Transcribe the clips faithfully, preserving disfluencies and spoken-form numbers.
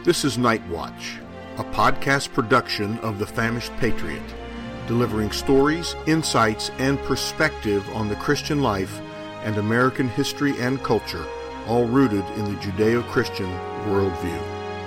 This is Night Watch, a podcast production of The Famished Patriot, delivering stories, insights, and perspective on the Christian life and American history and culture, all rooted in the Judeo-Christian worldview.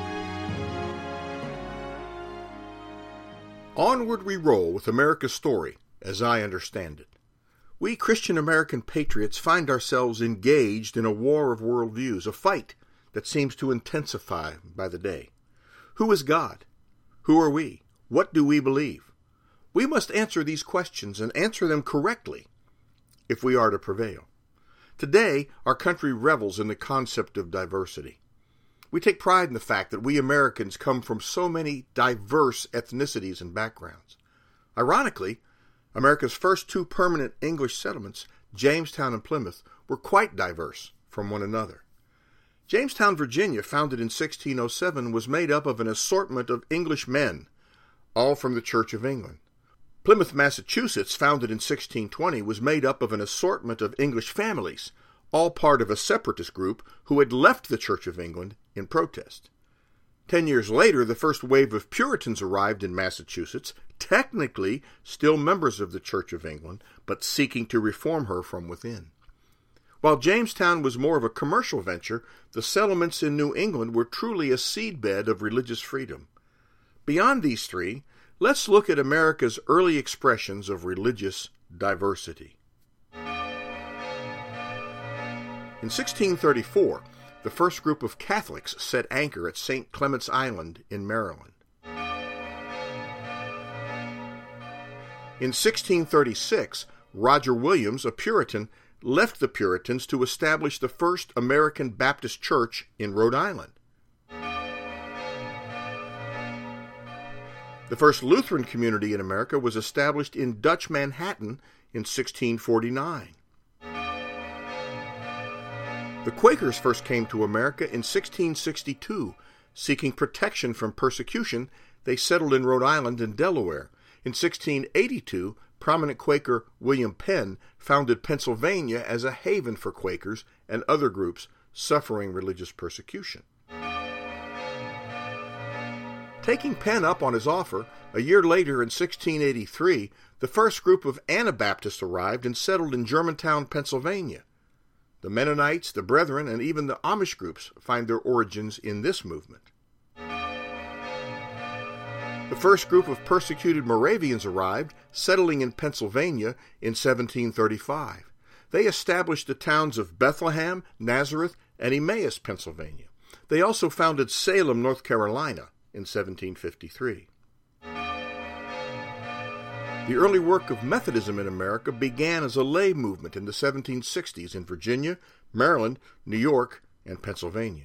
Onward we roll with America's story, as I understand it. We Christian American patriots find ourselves engaged in a war of worldviews, a fight that seems to intensify by the day. Who is God? Who are we? What do we believe? We must answer these questions and answer them correctly if we are to prevail. Today, our country revels in the concept of diversity. We take pride in the fact that we Americans come from so many diverse ethnicities and backgrounds. Ironically, America's first two permanent English settlements, Jamestown and Plymouth, were quite diverse from one another. Jamestown, Virginia, founded in sixteen oh seven, was made up of an assortment of English men, all from the Church of England. Plymouth, Massachusetts, founded in sixteen twenty, was made up of an assortment of English families, all part of a separatist group who had left the Church of England in protest. Ten years later, the first wave of Puritans arrived in Massachusetts, technically still members of the Church of England, but seeking to reform her from within. While Jamestown was more of a commercial venture, the settlements in New England were truly a seedbed of religious freedom. Beyond these three, let's look at America's early expressions of religious diversity. In sixteen thirty-four, the first group of Catholics set anchor at Saint Clement's Island in Maryland. In sixteen thirty-six, Roger Williams, a Puritan, left the Puritans to establish the first American Baptist Church in Rhode Island. The first Lutheran community in America was established in Dutch Manhattan in sixteen forty-nine. The Quakers first came to America in sixteen sixty-two. Seeking protection from persecution, they settled in Rhode Island and Delaware. In sixteen eighty-two, prominent Quaker William Penn founded Pennsylvania as a haven for Quakers and other groups suffering religious persecution. Taking Penn up on his offer, a year later in sixteen eighty-three, the first group of Anabaptists arrived and settled in Germantown, Pennsylvania. The Mennonites, the Brethren, and even the Amish groups find their origins in this movement. The first group of persecuted Moravians arrived, settling in Pennsylvania in seventeen thirty-five. They established the towns of Bethlehem, Nazareth, and Emmaus, Pennsylvania. They also founded Salem, North Carolina, in seventeen fifty-three. The early work of Methodism in America began as a lay movement in the seventeen sixties in Virginia, Maryland, New York, and Pennsylvania.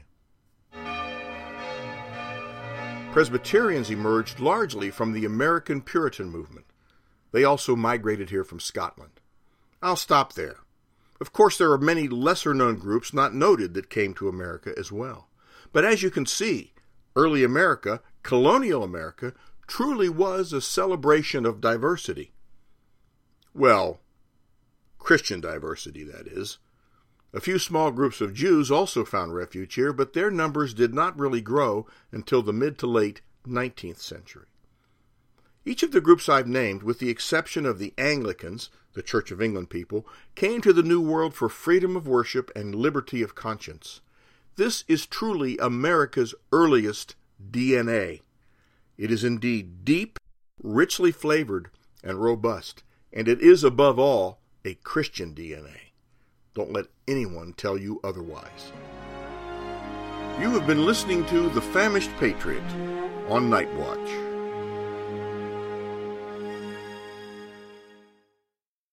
Presbyterians emerged largely from the American Puritan movement. They also migrated here from Scotland. I'll stop there. Of course, there are many lesser-known groups not noted that came to America as well. But as you can see, early America, colonial America, truly was a celebration of diversity. Well, Christian diversity, that is. A few small groups of Jews also found refuge here, but their numbers did not really grow until the mid to late nineteenth century. Each of the groups I've named, with the exception of the Anglicans, the Church of England people, came to the New World for freedom of worship and liberty of conscience. This is truly America's earliest D N A. It is indeed deep, richly flavored, and robust, and it is above all a Christian D N A. Don't let anyone tell you otherwise. You have been listening to The Famished Patriot on Night Watch.